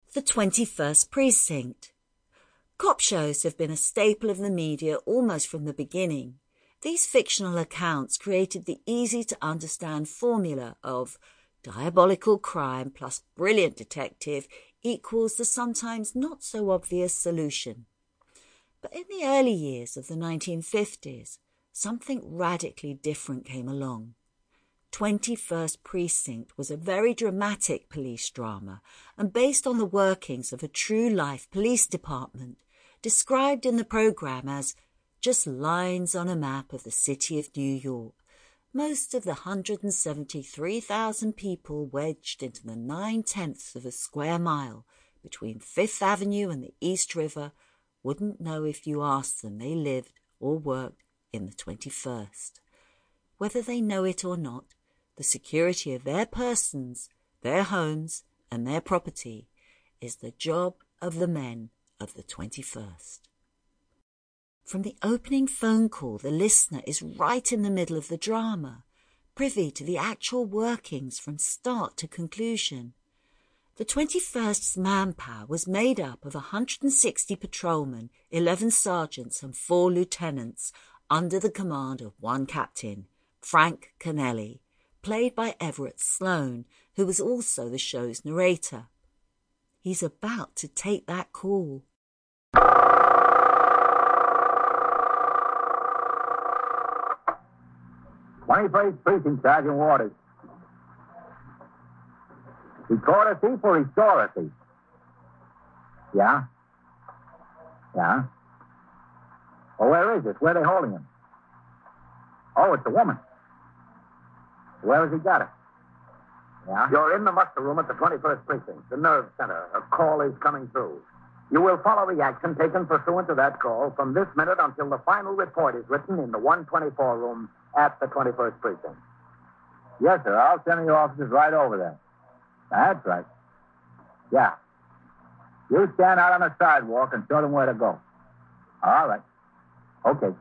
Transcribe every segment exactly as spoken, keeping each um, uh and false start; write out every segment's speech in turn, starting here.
The twenty-first Precinct. Cop shows have been a staple of the media almost from the beginning. These fictional accounts created the easy-to-understand formula of diabolical crime plus brilliant detective equals the sometimes not-so-obvious solution. But in the early years of the nineteen fifties, something radically different came along. twenty-first Precinct was a very dramatic police drama and based on the workings of a true-life police department, described in the programme as just lines on a map of the city of New York. Most of the one hundred seventy-three thousand people wedged into the nine-tenths of a square mile between Fifth Avenue and the East River wouldn't know if you asked them they lived or worked in the twenty-first. Whether they know it or not, the security of their persons, their homes, and their property is the job of the men of the twenty-first. From the opening phone call, the listener is right in the middle of the drama, privy to the actual workings from start to conclusion. The twenty-first's manpower was made up of one hundred sixty patrolmen, eleven sergeants and four lieutenants under the command of one captain, Frank Kennelly, played by Everett Sloane, who was also the show's narrator. He's about to take that call. twenty-first Precinct, Sergeant Waters. He caught a thief or he saw a thief? Yeah? Yeah? Well, where is it? Where are they holding him? Oh, it's a woman. Where has he got her? Yeah? You're in the muster room at the twenty-first Precinct, the nerve center. A call is coming through. You will follow the action taken pursuant to that call from this minute until the final report is written in the one twenty-four room at the twenty-first Precinct. Yes, sir. I'll send the officers right over there. That's right. Yeah. You stand out on the sidewalk and show them where to go. All right. Okay.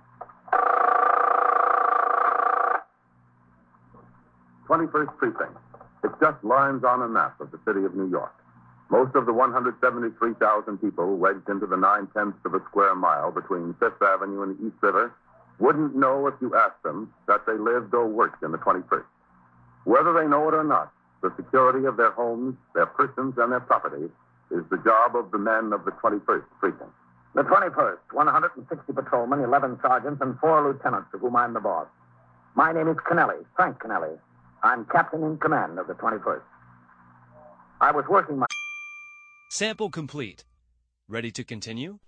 twenty-first Precinct. It's just lines on a map of the city of New York. Most of the one hundred seventy-three thousand people wedged into the nine-tenths of a square mile between Fifth Avenue and the East River wouldn't know if you asked them that they lived or worked in the twenty-first. Whether they know it or not, the security of their homes, their persons, and their property is the job of the men of the twenty-first Precinct. The twenty-first, one hundred sixty patrolmen, eleven sergeants, and four lieutenants, of whom I'm the boss. My name is Kennelly, Frank Kennelly. I'm captain in command of the twenty-first. I was working my... Sample complete. Ready to continue?